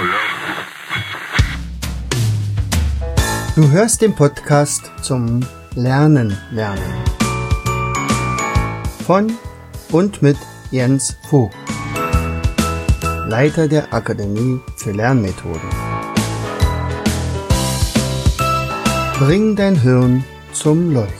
Du hörst den Podcast zum Lernen. Von und mit Jens Vogt, Leiter der Akademie für Lernmethoden. Bring dein Hirn zum Leuchten.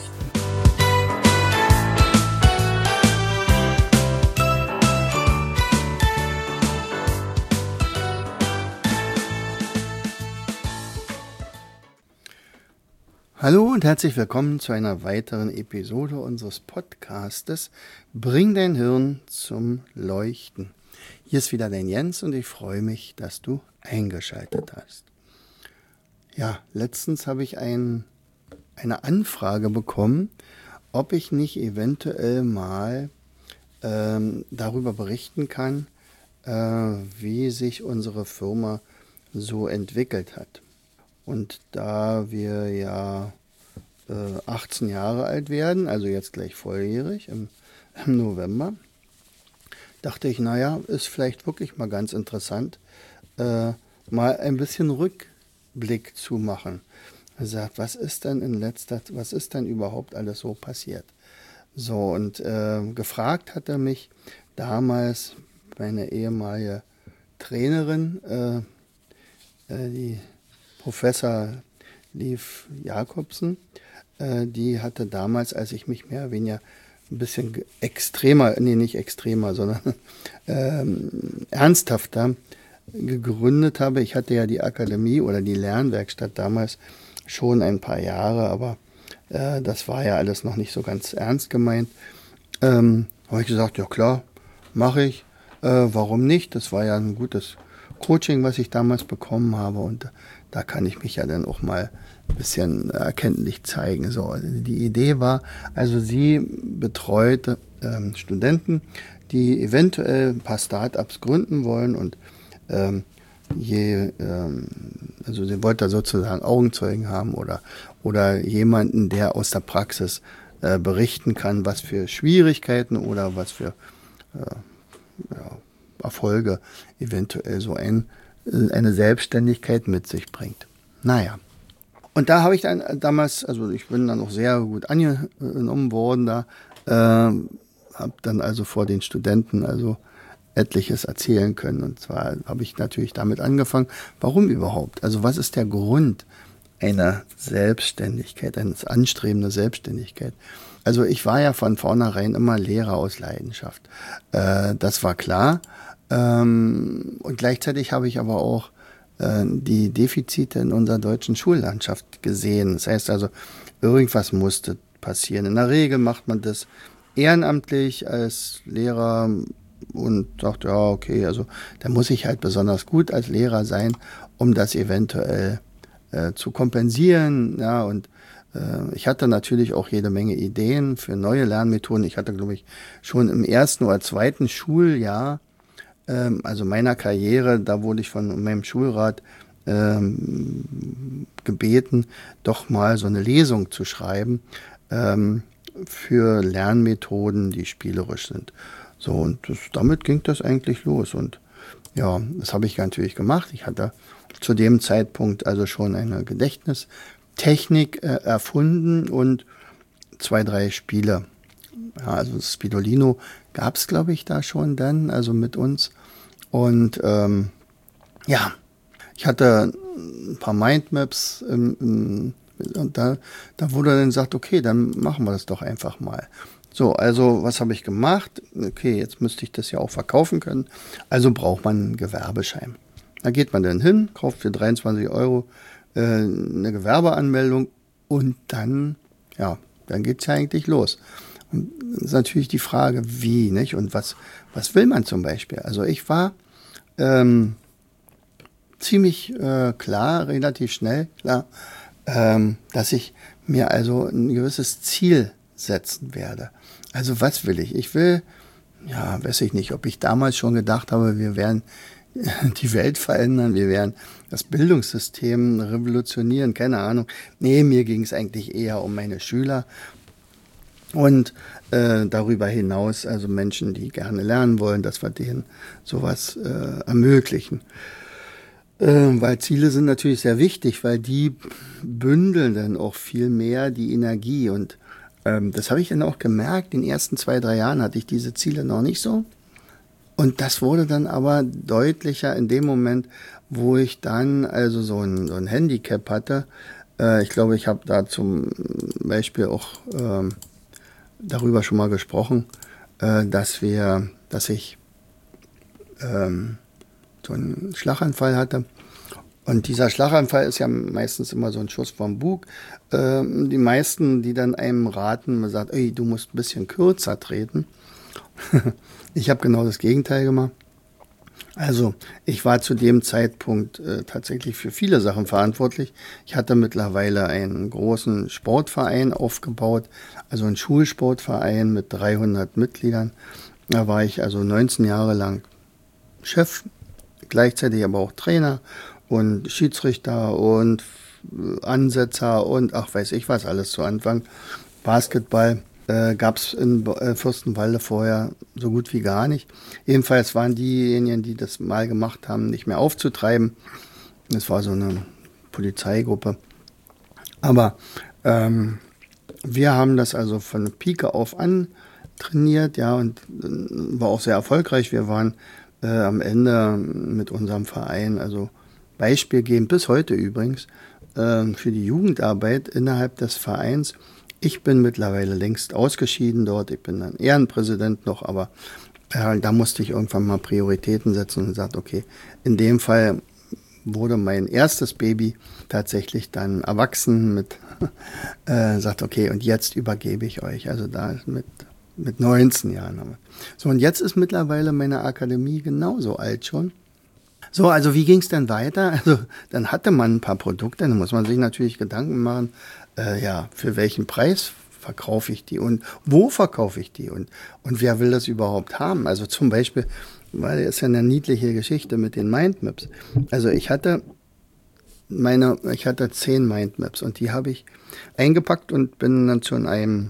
Hallo und herzlich willkommen zu einer weiteren Episode unseres Podcastes Bring dein Hirn zum Leuchten. Hier ist wieder dein Jens und ich freue mich, dass du eingeschaltet hast. Ja, letztens habe ich eine Anfrage bekommen, ob ich nicht eventuell mal darüber berichten kann, wie sich unsere Firma so entwickelt hat. Und da wir ja 18 Jahre alt werden, also jetzt gleich volljährig im November, dachte ich, ist vielleicht wirklich mal ganz interessant, mal ein bisschen Rückblick zu machen. Also, was ist denn überhaupt alles so passiert? So, und gefragt hatte mich damals meine ehemalige Trainerin, die Professor Liv Jakobsen, die hatte damals, als ich mich mehr oder weniger ein bisschen ernsthafter gegründet habe. Ich hatte ja die Akademie oder die Lernwerkstatt damals schon ein paar Jahre, aber das war ja alles noch nicht so ganz ernst gemeint. Habe ich gesagt, ja klar, mache ich. Warum nicht? Das war ja ein gutes Coaching, was ich damals bekommen habe, und da kann ich mich ja dann auch mal ein bisschen erkenntlich zeigen. So, die Idee war, also sie betreute Studenten, die eventuell ein paar Start-ups gründen wollen, und also sie wollte da sozusagen Augenzeugen haben oder jemanden, der aus der Praxis berichten kann, was für Schwierigkeiten oder was für Erfolge eventuell so eine Selbstständigkeit mit sich bringt. Und da habe ich dann damals, also ich bin dann auch sehr gut angenommen worden da, habe dann also vor den Studenten also etliches erzählen können. Und zwar habe ich natürlich damit angefangen, warum überhaupt? Also was ist der Grund einer Selbstständigkeit, eines anstrebenden Selbstständigkeit? Also ich war ja von vornherein immer Lehrer aus Leidenschaft. Das war klar. Und gleichzeitig habe ich aber auch die Defizite in unserer deutschen Schullandschaft gesehen. Das heißt also, irgendwas musste passieren. In der Regel macht man das ehrenamtlich als Lehrer und sagt, ja, okay, also da muss ich halt besonders gut als Lehrer sein, um das eventuell zu kompensieren. Ja, und ich hatte natürlich auch jede Menge Ideen für neue Lernmethoden. Ich hatte, glaube ich, schon im ersten oder zweiten Schuljahr, also meiner Karriere, da wurde ich von meinem Schulrat gebeten, doch mal so eine Lesung zu schreiben für Lernmethoden, die spielerisch sind. So, und damit ging das eigentlich los. Und ja, das habe ich natürlich gemacht. Ich hatte zu dem Zeitpunkt also schon eine Gedächtnistechnik erfunden und 2, 3 Spiele. Ja, also das Spidolino gab es, glaube ich, da schon dann, also mit uns. Und ich hatte ein paar Mindmaps und da wurde dann gesagt, okay, dann machen wir das doch einfach mal. So, also was habe ich gemacht? Okay, jetzt müsste ich das ja auch verkaufen können. Also braucht man einen Gewerbeschein. Da geht man dann hin, kauft für 23 € eine Gewerbeanmeldung und dann geht's ja eigentlich los. Und das ist natürlich die Frage, wie, nicht? Und was will man zum Beispiel? Also ich war ziemlich relativ schnell klar, dass ich mir also ein gewisses Ziel setzen werde. Also was will ich? Ich will, weiß ich nicht, ob ich damals schon gedacht habe, wir werden die Welt verändern, wir werden das Bildungssystem revolutionieren, keine Ahnung. Nee, mir ging es eigentlich eher um meine Schüler und darüber hinaus, also Menschen, die gerne lernen wollen, dass wir denen sowas ermöglichen. Weil Ziele sind natürlich sehr wichtig, weil die bündeln dann auch viel mehr die Energie. Und das habe ich dann auch gemerkt, in den ersten 2, 3 Jahren hatte ich diese Ziele noch nicht so. Und das wurde dann aber deutlicher in dem Moment, wo ich dann also so ein Handicap hatte. Ich glaube, ich habe da zum Beispiel auch darüber schon mal gesprochen, dass ich so einen Schlaganfall hatte. Und dieser Schlaganfall ist ja meistens immer so ein Schuss vom Bug. Die meisten, die dann einem raten, man sagt, ey, du musst ein bisschen kürzer treten. Ich habe genau das Gegenteil gemacht. Also ich war zu dem Zeitpunkt tatsächlich für viele Sachen verantwortlich. Ich hatte mittlerweile einen großen Sportverein aufgebaut, also einen Schulsportverein mit 300 Mitgliedern. Da war ich also 19 Jahre lang Chef, gleichzeitig aber auch Trainer und Schiedsrichter und Ansetzer und ach weiß ich was alles zu Anfang. Basketball gab es in Fürstenwalde vorher so gut wie gar nicht. Jedenfalls waren diejenigen, die das mal gemacht haben, nicht mehr aufzutreiben. Das war so eine Polizeigruppe. Aber wir haben das also von Pike auf an trainiert, ja, und war auch sehr erfolgreich. Wir waren am Ende mit unserem Verein, also beispielgebend bis heute übrigens, für die Jugendarbeit innerhalb des Vereins. Ich bin mittlerweile längst ausgeschieden dort. Ich bin dann Ehrenpräsident noch, aber da musste ich irgendwann mal Prioritäten setzen und gesagt, okay, in dem Fall wurde mein erstes Baby tatsächlich dann erwachsen sagt, okay, und jetzt übergebe ich euch. Also da mit 19 Jahren. So, und jetzt ist mittlerweile meine Akademie genauso alt schon. So, also wie ging es dann weiter? Also dann hatte man ein paar Produkte, dann muss man sich natürlich Gedanken machen, für welchen Preis verkaufe ich die und wo verkaufe ich die und wer will das überhaupt haben? Also zum Beispiel, weil das ist ja eine niedliche Geschichte mit den Mindmaps. Also ich hatte 10 Mindmaps und die habe ich eingepackt und bin dann zu einem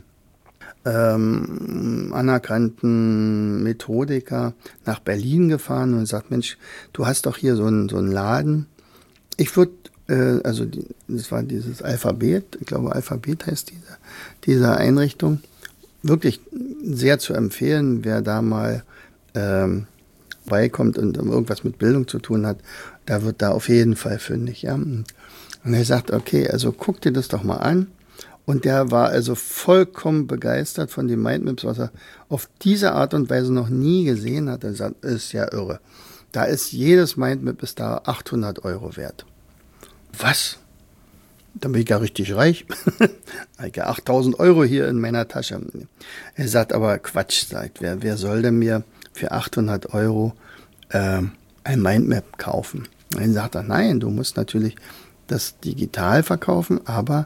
anerkannten Methodiker nach Berlin gefahren und sagt, Mensch, du hast doch hier so einen Laden. Ich würde, das war dieses Alphabet, ich glaube Alphabet heißt diese Einrichtung, wirklich sehr zu empfehlen, wer da mal beikommt und irgendwas mit Bildung zu tun hat, da wird da auf jeden Fall fündig. Ja? Und er sagt, okay, also guck dir das doch mal an. Und der war also vollkommen begeistert von den Mindmaps, was er auf diese Art und Weise noch nie gesehen hat. Er sagt, ist ja irre. Da ist jedes Mindmap ist da 800 € wert. Was? Dann bin ich ja richtig reich. Ich habe 8.000 € hier in meiner Tasche. Er sagt, aber Quatsch, sagt, wer soll denn mir für 800 € ein Mindmap kaufen? Und dann sagt er, nein, du musst natürlich das digital verkaufen, aber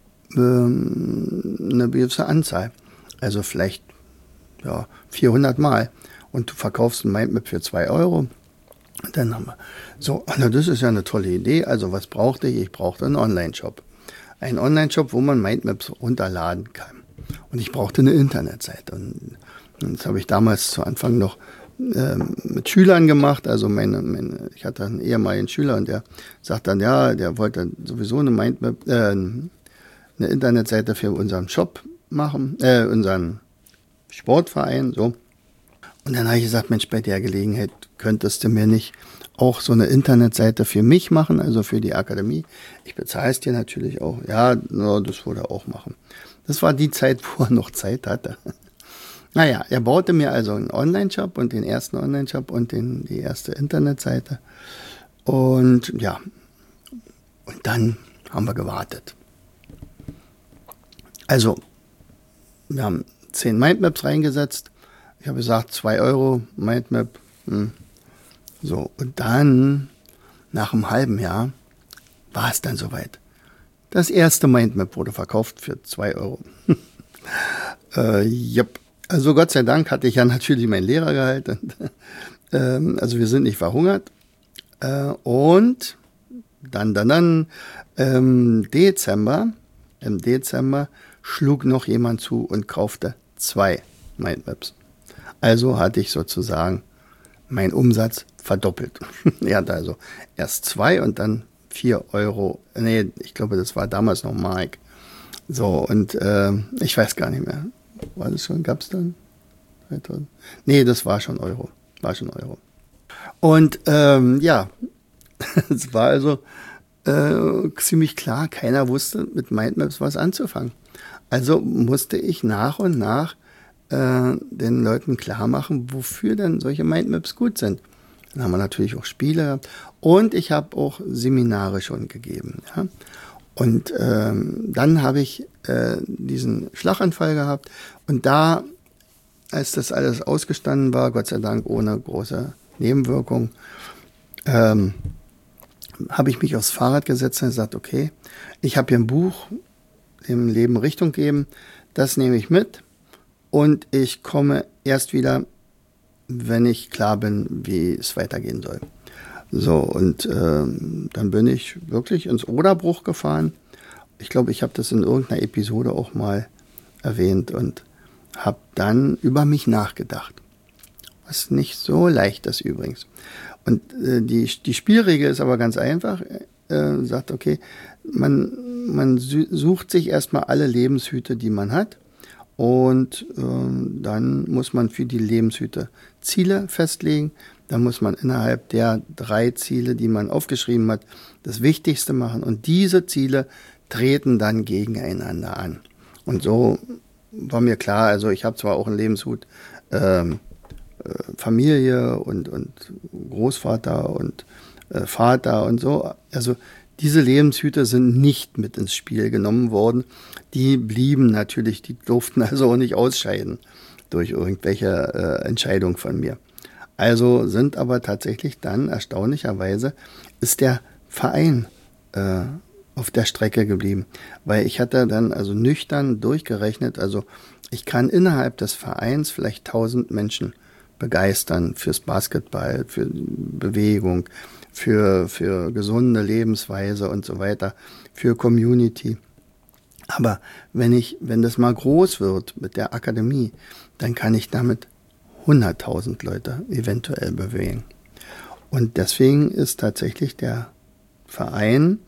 eine gewisse Anzahl. Also vielleicht 400 Mal. Und du verkaufst ein Mindmap für 2 €. Und dann haben wir so, also das ist ja eine tolle Idee. Also was brauchte ich? Ich brauchte einen Online-Shop. Ein Online-Shop, wo man Mindmaps runterladen kann. Und ich brauchte eine Internetseite. Und das habe ich damals zu Anfang noch mit Schülern gemacht. Also ich hatte einen ehemaligen Schüler und der sagt dann, ja, der wollte sowieso eine Mindmap, eine Internetseite für unseren Shop machen, unseren Sportverein, so. Und dann habe ich gesagt, Mensch, bei der Gelegenheit könntest du mir nicht auch so eine Internetseite für mich machen, also für die Akademie. Ich bezahle es dir natürlich auch. Ja, das würde er auch machen. Das war die Zeit, wo er noch Zeit hatte. Naja, er baute mir also einen Online-Shop und den ersten Online-Shop und die erste Internetseite. Und ja, und dann haben wir gewartet. Also, wir haben 10 Mindmaps reingesetzt. Ich habe gesagt, 2 € Mindmap. So, und dann, nach einem halben Jahr, war es dann soweit. Das erste Mindmap wurde verkauft für 2 €. Yep. Also Gott sei Dank hatte ich ja natürlich mein Lehrergehalt. Also wir sind nicht verhungert. Und dann im Dezember schlug noch jemand zu und kaufte 2 Mindmaps. Also hatte ich sozusagen mein Umsatz verdoppelt. Er hatte also erst 2 und dann 4 Euro. Nee, ich glaube, das war damals noch Mark. So, und ich weiß gar nicht mehr. War das schon, gab es dann? 2000? Nee, das war schon Euro. War schon Euro. Und ja, es war also ziemlich klar, keiner wusste mit Mindmaps was anzufangen. Also musste ich nach und nach den Leuten klar machen, wofür denn solche Mindmaps gut sind. Dann haben wir natürlich auch Spiele gehabt und ich habe auch Seminare schon gegeben. Ja? Und dann habe ich diesen Schlaganfall gehabt und da, als das alles ausgestanden war, Gott sei Dank ohne große Nebenwirkung, habe ich mich aufs Fahrrad gesetzt und gesagt, okay, ich habe hier ein Buch, dem Leben Richtung geben, das nehme ich mit und ich komme erst wieder, wenn ich klar bin, wie es weitergehen soll. So, und dann bin ich wirklich ins Oderbruch gefahren. Ich glaube, ich habe das in irgendeiner Episode auch mal erwähnt und habe dann über mich nachgedacht. Was nicht so leicht ist übrigens. Und die Spielregel ist aber ganz einfach. Sagt, okay, man sucht sich erstmal alle Lebenshüte, die man hat. Und dann muss man für die Lebenshüte Ziele festlegen. Dann muss man innerhalb der 3 Ziele, die man aufgeschrieben hat, das Wichtigste machen. Und diese Ziele treten dann gegeneinander an. Und so war mir klar, also ich habe zwar auch einen Lebenshut, Familie und Großvater und Vater und so. Also diese Lebenshüter sind nicht mit ins Spiel genommen worden. Die blieben natürlich, die durften also auch nicht ausscheiden durch irgendwelche Entscheidungen von mir. Also sind aber tatsächlich dann, erstaunlicherweise, ist der Verein auf der Strecke geblieben. Weil ich hatte dann also nüchtern durchgerechnet, also ich kann innerhalb des Vereins vielleicht 1000 Menschen begeistern fürs Basketball, für Bewegung, für gesunde Lebensweise und so weiter, für Community. Aber wenn das mal groß wird mit der Akademie, dann kann ich damit 100.000 Leute eventuell bewegen. Und deswegen ist tatsächlich der Verein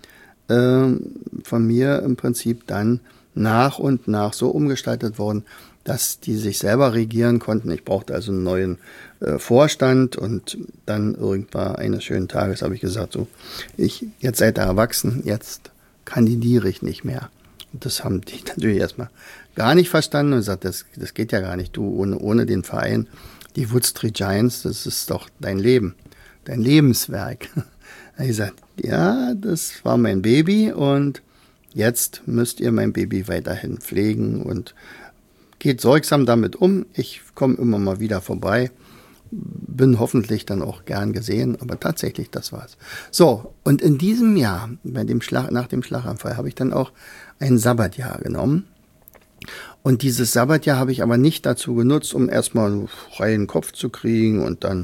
von mir im Prinzip dann nach und nach so umgestaltet worden, dass die sich selber regieren konnten. Ich brauchte also einen neuen Vorstand und dann irgendwann eines schönen Tages habe ich gesagt, so, jetzt seid ihr erwachsen, jetzt kandidiere ich nicht mehr. Und das haben die natürlich erstmal gar nicht verstanden und gesagt, das geht ja gar nicht, du ohne den Verein, die Wood Street Giants, das ist doch dein Leben, dein Lebenswerk. Da habe ich gesagt, ja, das war mein Baby und jetzt müsst ihr mein Baby weiterhin pflegen und geht sorgsam damit um. Ich komme immer mal wieder vorbei, bin hoffentlich dann auch gern gesehen, aber tatsächlich, das war's. So, und in diesem Jahr, nach dem Schlaganfall, habe ich dann auch ein Sabbatjahr genommen. Und dieses Sabbatjahr habe ich aber nicht dazu genutzt, um erstmal einen freien Kopf zu kriegen und dann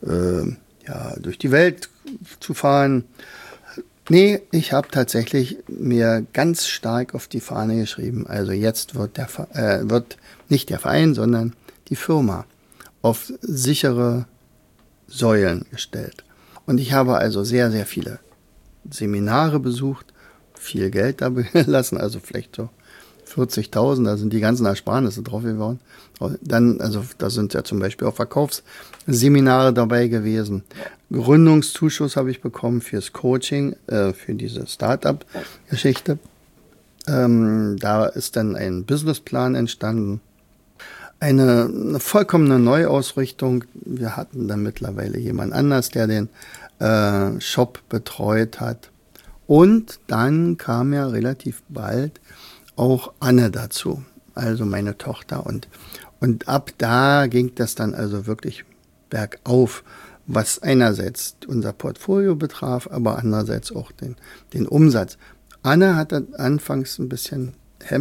durch die Welt zu fahren. Nee, ich habe tatsächlich mir ganz stark auf die Fahne geschrieben. Also jetzt wird nicht der Verein, sondern die Firma auf sichere Säulen gestellt. Und ich habe also sehr, sehr viele Seminare besucht, viel Geld da gelassen, also vielleicht so 40.000, da sind die ganzen Ersparnisse drauf geworden. Dann, also da sind ja zum Beispiel auch Verkaufsseminare dabei gewesen. Gründungszuschuss habe ich bekommen fürs Coaching, für diese Start-up-Geschichte. Da ist dann ein Businessplan entstanden. Eine vollkommene Neuausrichtung. Wir hatten dann mittlerweile jemand anders, der den Shop betreut hat. Und dann kam ja relativ bald auch Anne dazu, also meine Tochter. Und ab da ging das dann also wirklich bergauf, was einerseits unser Portfolio betraf, aber andererseits auch den Umsatz. Anne hatte anfangs ein bisschen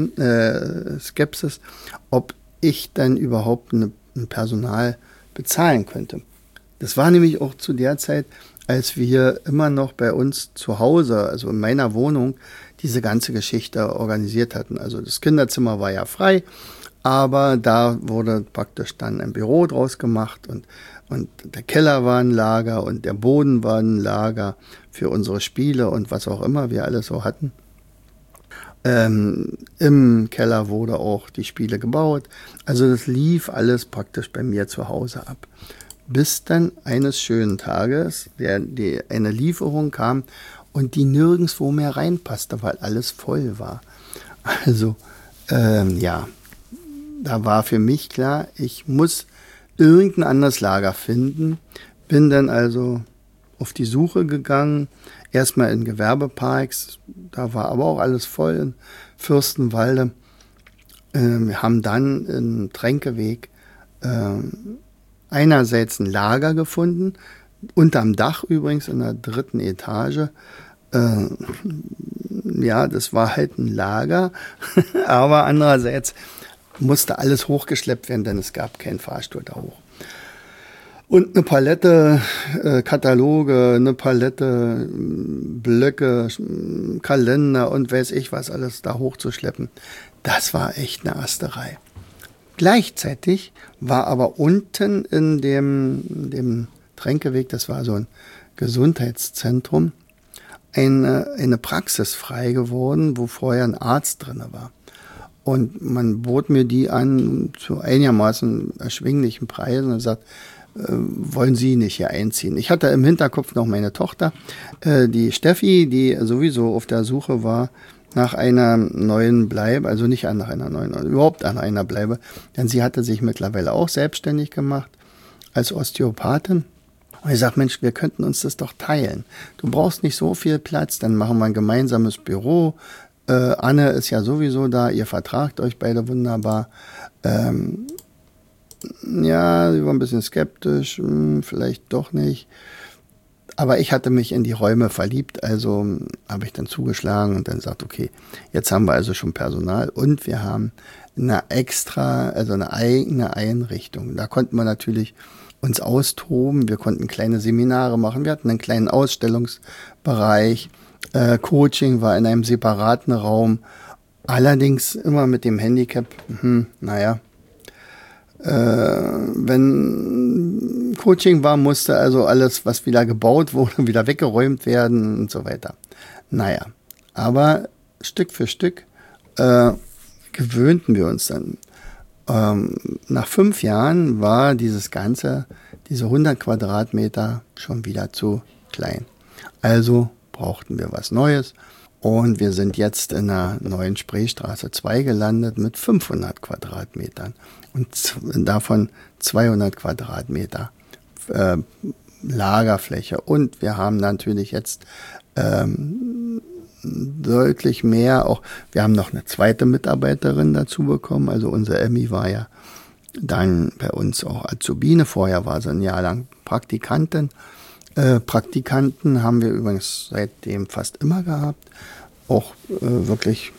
Skepsis, ob ich dann überhaupt ein Personal bezahlen könnte. Das war nämlich auch zu der Zeit, als wir immer noch bei uns zu Hause, also in meiner Wohnung, diese ganze Geschichte organisiert hatten. Also das Kinderzimmer war ja frei, aber da wurde praktisch dann ein Büro draus gemacht Und der Keller war ein Lager und der Boden war ein Lager für unsere Spiele und was auch immer wir alles so hatten. Im Keller wurde auch die Spiele gebaut. Also das lief alles praktisch bei mir zu Hause ab. Bis dann eines schönen Tages eine Lieferung kam und die nirgendwo mehr reinpasste, weil alles voll war. Also ja, da war für mich klar, ich muss irgendein anderes Lager finden. Bin dann also auf die Suche gegangen, erstmal in Gewerbeparks, da war aber auch alles voll in Fürstenwalde. Wir haben dann im Tränkeweg einerseits ein Lager gefunden, unterm Dach übrigens in der 3. Etage. Ja, das war halt ein Lager, aber andererseits musste alles hochgeschleppt werden, denn es gab keinen Fahrstuhl da hoch. Und eine Palette Kataloge, eine Palette Blöcke, Kalender und weiß ich was alles da hochzuschleppen, das war echt eine Asterei. Gleichzeitig war aber unten in dem Tränkeweg, das war so ein Gesundheitszentrum, eine Praxis frei geworden, wo vorher ein Arzt drin war. Und man bot mir die an zu einigermaßen erschwinglichen Preisen und sagt, wollen Sie nicht hier einziehen? Ich hatte im Hinterkopf noch meine Tochter, die Steffi, die sowieso auf der Suche war nach einer neuen Bleibe, also nicht nach einer neuen, überhaupt nach einer Bleibe, denn sie hatte sich mittlerweile auch selbstständig gemacht als Osteopathin. Und ich sage, Mensch, wir könnten uns das doch teilen. Du brauchst nicht so viel Platz, dann machen wir ein gemeinsames Büro. Anne ist ja sowieso da, ihr vertragt euch beide wunderbar. Ja, sie war ein bisschen skeptisch, vielleicht doch nicht. Aber ich hatte mich in die Räume verliebt, also habe ich dann zugeschlagen und dann gesagt, okay, jetzt haben wir also schon Personal und wir haben eine eigene Einrichtung. Da konnten wir natürlich uns austoben, wir konnten kleine Seminare machen, wir hatten einen kleinen Ausstellungsbereich, Coaching war in einem separaten Raum, allerdings immer mit dem Handicap, wenn Coaching war, musste also alles, was wieder gebaut wurde, wieder weggeräumt werden und so weiter. Naja, aber Stück für Stück gewöhnten wir uns dann. Nach 5 Jahren war diese 100 Quadratmeter schon wieder zu klein. Also brauchten wir was Neues. Und wir sind jetzt in der neuen Spreestraße 2 gelandet mit 500 Quadratmetern und davon 200 Quadratmeter Lagerfläche. Und wir haben natürlich jetzt deutlich mehr, auch wir haben noch eine zweite Mitarbeiterin dazu bekommen. Also unsere Emmy war ja dann bei uns auch Azubine. Vorher war sie ein Jahr lang Praktikantin. Praktikanten haben wir übrigens seitdem fast immer gehabt. Auch wirklich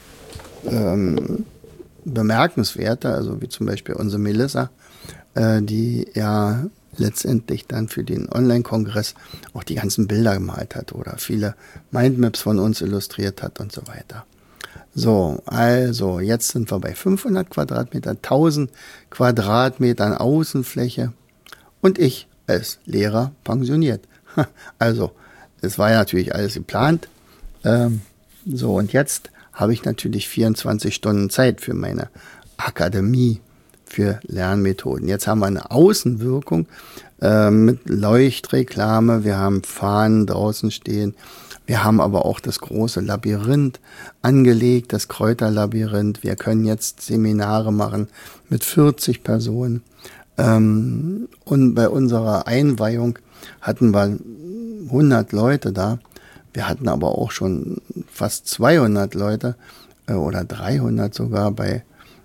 bemerkenswerte, also wie zum Beispiel unsere Melissa, die ja letztendlich dann für den Online-Kongress auch die ganzen Bilder gemalt hat oder viele Mindmaps von uns illustriert hat und so weiter. So, also jetzt sind wir bei 500 Quadratmeter, 1000 Quadratmetern Außenfläche und ich als Lehrer pensioniert. Also, es war ja natürlich alles geplant. So, und jetzt habe ich natürlich 24 Stunden Zeit für meine Akademie für Lernmethoden. Jetzt haben wir eine Außenwirkung mit Leuchtreklame. Wir haben Fahnen draußen stehen. Wir haben aber auch das große Labyrinth angelegt, das Kräuterlabyrinth. Wir können jetzt Seminare machen mit 40 Personen. Und bei unserer Einweihung hatten wir 100 Leute da. Wir hatten aber auch schon fast 200 Leute oder 300 sogar bei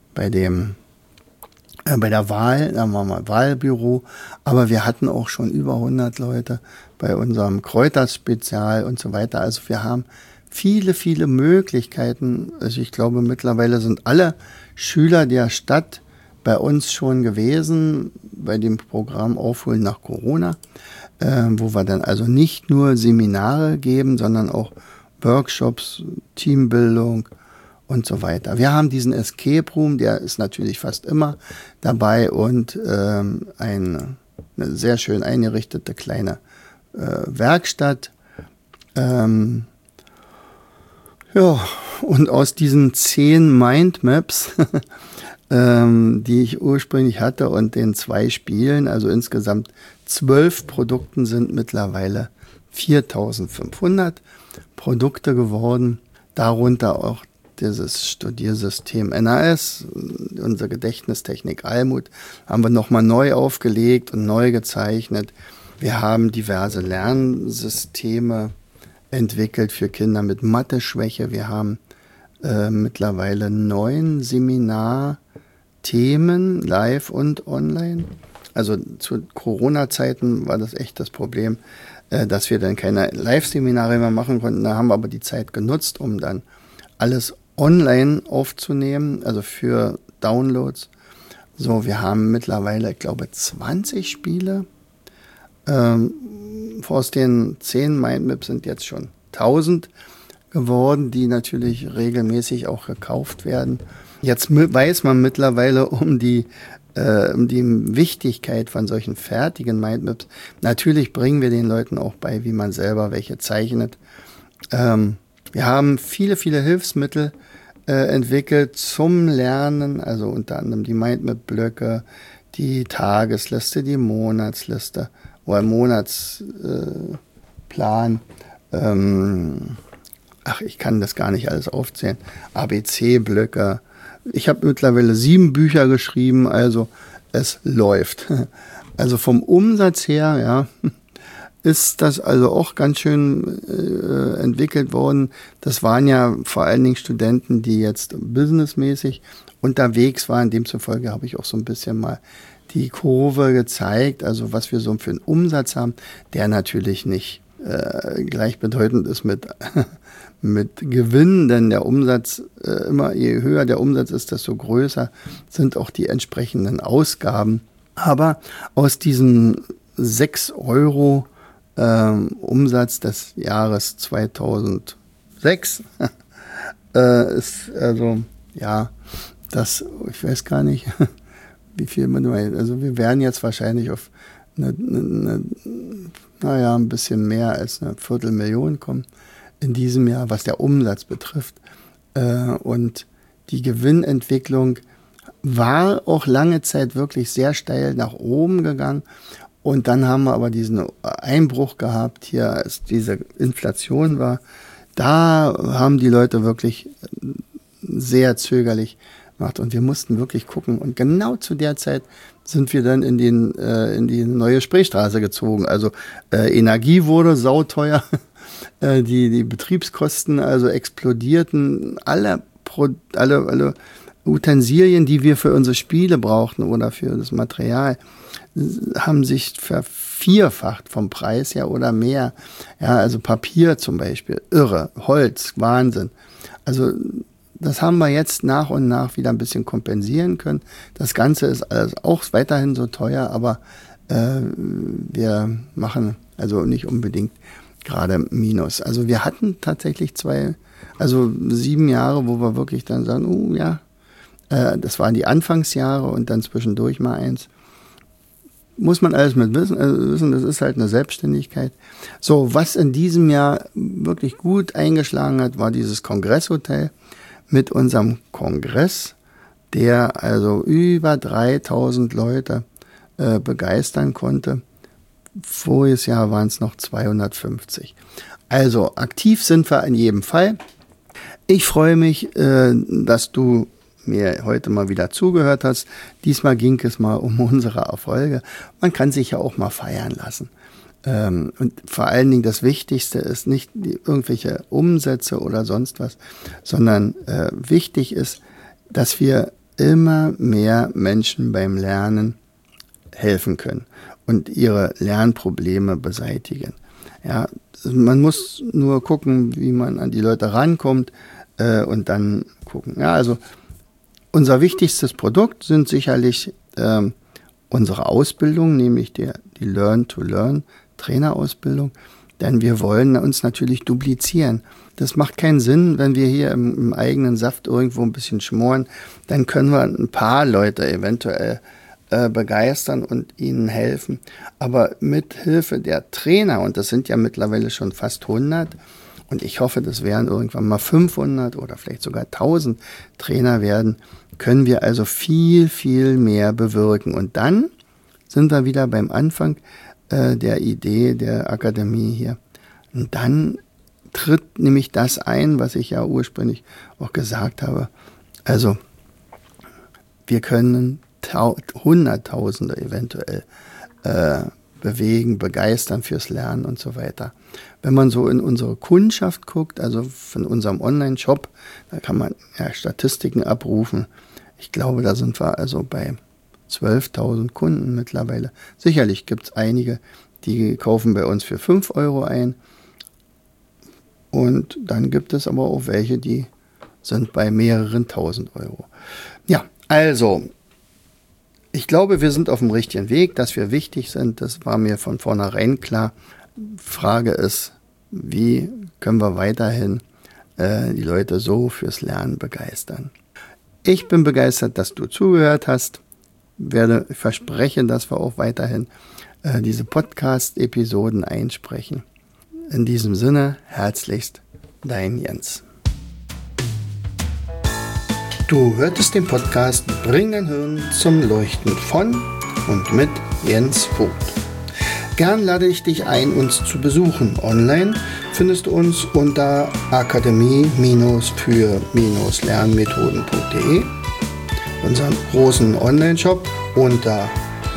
der Wahl, da waren wir Wahlbüro, aber wir hatten auch schon über 100 Leute bei unserem Kräuterspezial und so weiter. Also wir haben viele, viele Möglichkeiten. Also ich glaube, mittlerweile sind alle Schüler der Stadt bei uns schon gewesen, bei dem Programm Aufholen nach Corona, wo wir dann also nicht nur Seminare geben, sondern auch Workshops, Teambildung und so weiter. Wir haben diesen Escape Room, der ist natürlich fast immer dabei und ein eine sehr schön eingerichtete kleine Werkstatt. Ja, und aus diesen 10 Mindmaps, die ich ursprünglich hatte und den 2 Spielen, also insgesamt 12 Produkten, sind mittlerweile 4.500 Produkte geworden. Darunter auch dieses Studiersystem NAS, unsere Gedächtnistechnik Almut, haben wir nochmal neu aufgelegt und neu gezeichnet. Wir haben diverse Lernsysteme entwickelt für Kinder mit Mathe-Schwäche. Wir haben mittlerweile 9 Seminarthemen, live und online. Also zu Corona-Zeiten war das echt das Problem, dass wir dann keine Live-Seminare mehr machen konnten. Da haben wir aber die Zeit genutzt, um dann alles online aufzunehmen, also für Downloads. So, wir haben mittlerweile, ich glaube, 20 Spiele. Aus den 10 Mindmaps sind jetzt schon 1000 geworden, die natürlich regelmäßig auch gekauft werden. Jetzt weiß man mittlerweile um die Wichtigkeit von solchen fertigen Mindmaps. Natürlich bringen wir den Leuten auch bei, wie man selber welche zeichnet. Wir haben viele, viele Hilfsmittel entwickelt zum Lernen, also unter anderem die Mindmap-Blöcke, die Tagesliste, die Monatsliste oder Monatsplan. Ich kann das gar nicht alles aufzählen. ABC-Blöcke. Ich habe mittlerweile 7 Bücher geschrieben, also es läuft. Also vom Umsatz her, ja, ist das also auch ganz schön entwickelt worden. Das waren ja vor allen Dingen Studenten, die jetzt businessmäßig unterwegs waren. Demzufolge habe ich auch so ein bisschen mal die Kurve gezeigt, also was wir so für einen Umsatz haben, der natürlich nicht gleichbedeutend ist mit Gewinn, denn der Umsatz, immer je höher der Umsatz ist, desto größer sind auch die entsprechenden Ausgaben. Aber aus diesem 6 Euro Umsatz des Jahres 2006 ist also, ja, das, ich weiß gar nicht, wie viel man meint. Also wir werden jetzt wahrscheinlich auf ein bisschen mehr als 250.000 kommen in diesem Jahr, was der Umsatz betrifft. Und die Gewinnentwicklung war auch lange Zeit wirklich sehr steil nach oben gegangen. Und dann haben wir aber diesen Einbruch gehabt, hier als diese Inflation war. Da haben die Leute wirklich sehr zögerlich gemacht und wir mussten wirklich gucken. Und genau zu der Zeit sind wir dann in die neue Spreestraße gezogen. Also Energie wurde sauteuer, die Betriebskosten also explodierten, alle Utensilien, die wir für unsere Spiele brauchten oder für das Material, haben sich vervierfacht vom Preis her oder mehr. Ja, also Papier zum Beispiel, irre, Holz, Wahnsinn. Also das haben wir jetzt nach und nach wieder ein bisschen kompensieren können. Das Ganze ist alles auch weiterhin so teuer, aber wir machen also nicht unbedingt gerade Minus. Also wir hatten tatsächlich 7 Jahre, wo wir wirklich dann sagen, das waren die Anfangsjahre und dann zwischendurch mal 1. Muss man alles mit wissen, das ist halt eine Selbstständigkeit. So, was in diesem Jahr wirklich gut eingeschlagen hat, war dieses Kongresshotel mit unserem Kongress, der also über 3.000 Leute begeistern konnte. Voriges Jahr waren es noch 250. Also aktiv sind wir in jedem Fall. Ich freue mich, dass du mir heute mal wieder zugehört hast. Diesmal ging es mal um unsere Erfolge. Man kann sich ja auch mal feiern lassen. Und vor allen Dingen das Wichtigste ist nicht irgendwelche Umsätze oder sonst was, sondern wichtig ist, dass wir immer mehr Menschen beim Lernen helfen können und ihre Lernprobleme beseitigen. Ja, man muss nur gucken, wie man an die Leute rankommt und dann gucken. Ja, also unser wichtigstes Produkt sind sicherlich unsere Ausbildung, nämlich die Learn-to-Learn-Trainerausbildung, denn wir wollen uns natürlich duplizieren. Das macht keinen Sinn, wenn wir hier im eigenen Saft irgendwo ein bisschen schmoren, dann können wir ein paar Leute eventuell begeistern und ihnen helfen. Aber mit Hilfe der Trainer, und das sind ja mittlerweile schon fast 100, und ich hoffe, das werden irgendwann mal 500 oder vielleicht sogar 1000 Trainer werden, können wir also viel, viel mehr bewirken. Und dann sind wir wieder beim Anfang der Idee der Akademie hier. Und dann tritt nämlich das ein, was ich ja ursprünglich auch gesagt habe. Also wir können Hunderttausende eventuell bewegen, begeistern fürs Lernen und so weiter. Wenn man so in unsere Kundschaft guckt, also von unserem Online-Shop, da kann man ja Statistiken abrufen. Ich glaube, da sind wir also bei 12.000 Kunden mittlerweile. Sicherlich gibt es einige, die kaufen bei uns für 5 Euro ein. Und dann gibt es aber auch welche, die sind bei mehreren tausend Euro. Ja, also, ich glaube, wir sind auf dem richtigen Weg, dass wir wichtig sind. Das war mir von vornherein klar. Frage ist, wie können wir weiterhin die Leute so fürs Lernen begeistern? Ich bin begeistert, dass du zugehört hast. Ich verspreche, dass wir auch weiterhin diese Podcast-Episoden einsprechen. In diesem Sinne, herzlichst, dein Jens. Du hörtest den Podcast Bring dein Hirn zum Leuchten von und mit Jens Vogt. Gern lade ich dich ein, uns zu besuchen. Online findest du uns unter akademie-für-lernmethoden.de, unseren großen Online-Shop unter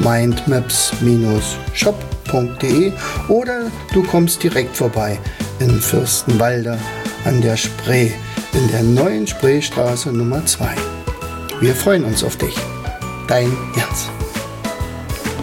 mindmaps-shop.de oder du kommst direkt vorbei in Fürstenwalde an der Spree, in der neuen Spreestraße Nummer 2. Wir freuen uns auf dich. Dein Jens.